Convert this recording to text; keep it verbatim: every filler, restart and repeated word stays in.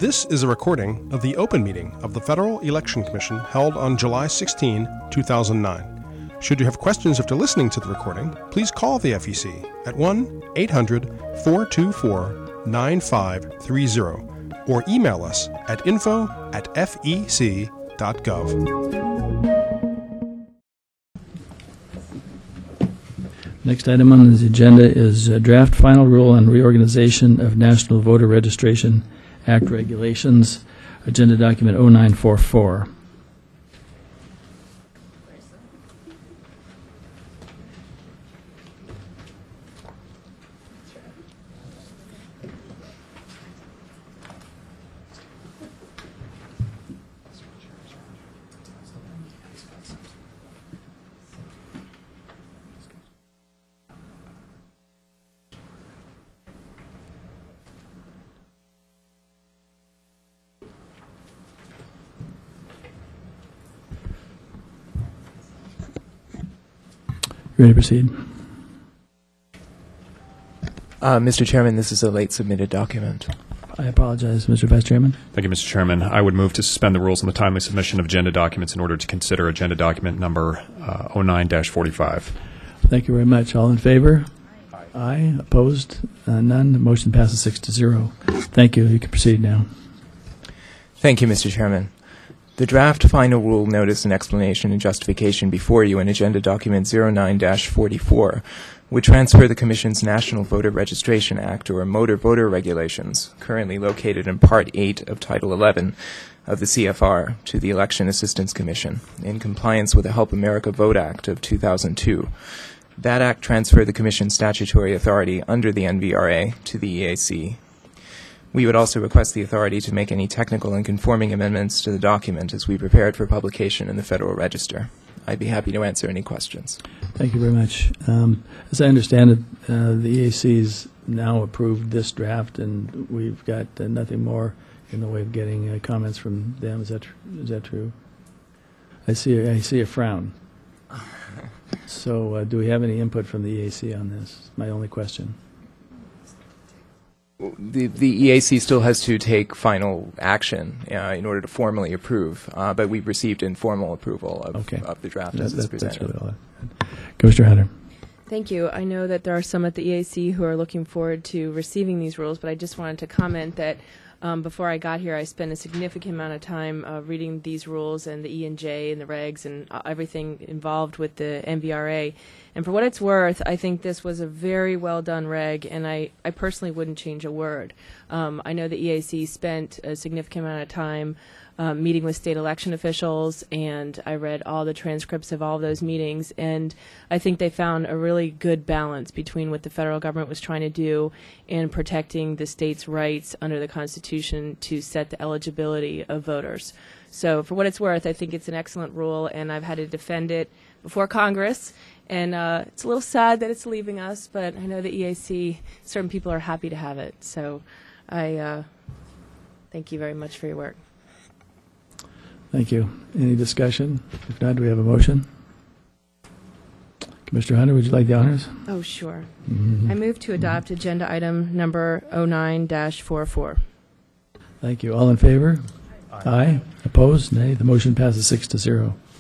This is a recording of the open meeting of the Federal Election Commission held on July sixteenth, two thousand nine. Should you have questions after listening to the recording, please call the F E C at one eight hundred, four two four, nine five three zero or email us at info at f e c dot gov. Next item on the agenda is uh, draft final rule on reorganization of National Voter Registration Act regulations, agenda document oh nine four four. Ready to proceed? Uh, Mister Chairman, this is a late submitted document. I apologize, Mister Vice Chairman. Thank you, Mister Chairman. I would move to suspend the rules on the timely submission of agenda documents in order to consider agenda document number uh, oh nine dash forty-five. Thank you very much. All in favor? Aye. Aye. Opposed? Uh, none. The motion passes six to zero. Thank you. You can proceed now. Thank you, Mister Chairman. The draft final rule notice and explanation and justification before you in agenda document oh nine dash forty-four would transfer the Commission's National Voter Registration Act, or Motor Voter Regulations, currently located in Part eight of Title eleven of the C F R, to the Election Assistance Commission, in compliance with the Help America Vote Act of two thousand two. That act transferred the Commission's statutory authority under the N V R A to the E A C. We would also request the authority to make any technical and conforming amendments to the document as we prepare it for publication in the Federal Register. I'd be happy to answer any questions. Thank you very much. Um, as I understand it, uh, the E A C's now approved this draft, and we've got uh, nothing more in the way of getting uh, comments from them. Is that tr- is that true? I see. I see a frown. So, uh, do we have any input from the E A C on this? My only question. The, the E A C still has to take final action uh, in order to formally approve, uh, but we've received informal approval of, okay. of the draft that, as it's that, presented. That's really all. Commissioner Hunter. Thank you. I know that there are some at the E A C who are looking forward to receiving these rules, but I just wanted to comment that um, before I got here, I spent a significant amount of time uh, reading these rules and the E and J and the regs and uh, everything involved with the N V R A. And for what it's worth, I think this was a very well done reg, and I, I personally wouldn't change a word. Um, I know the E A C spent a significant amount of time um, meeting with state election officials, and I read all the transcripts of all of those meetings, and I think they found a really good balance between what the federal government was trying to do and protecting the state's rights under the Constitution to set the eligibility of voters. So for what it's worth, I think it's an excellent rule, and I've had to defend it before Congress. And uh, it's a little sad that it's leaving us, but I know the E A C, certain people are happy to have it. So I uh, thank you very much for your work. Thank you. Any discussion? If not, do we have a motion? Commissioner Hunter, would you like the honors? Oh, sure. Mm-hmm. I move to adopt mm-hmm. agenda item number oh nine dash forty-four. Thank you. All in favor? Aye. Aye. Opposed? Nay. The motion passes six to zero.